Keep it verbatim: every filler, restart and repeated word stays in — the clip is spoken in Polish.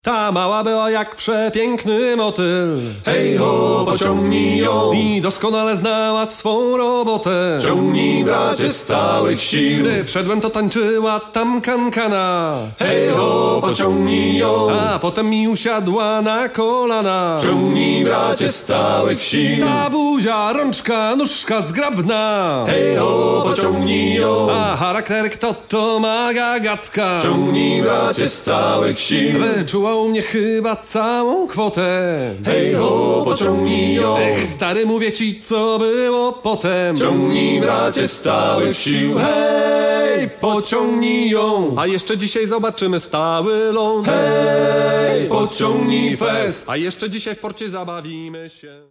Ta mała była jak przepiękny motyl. Hej ho, pociągnij ją I doskonale znała swą robotę. Ciągnij, bracie, z całych sił. Gdy wszedłem, to tańczyła tam kankana. Hej ho, pociągnij ją A potem mi usiadła na kolana. Ciągnij, bracie, z całych sił. Ta buzia, rączka, nóżka zgrabna. Hej ho, pociągnij ją A charakter kto to ma gagatka. Ciągnij, bracie, z całych sił. Wyczuła u mnie chyba całą kwotę. Hej ho, pociągnij ją Ech, stary, mówię ci, co było potem. Ciągnij, bracie, z całych sił. Hej, pociągnij ją. A jeszcze dzisiaj zobaczymy stały ląd. Hej, pociągnij fest. A jeszcze dzisiaj w porcie zabawimy się.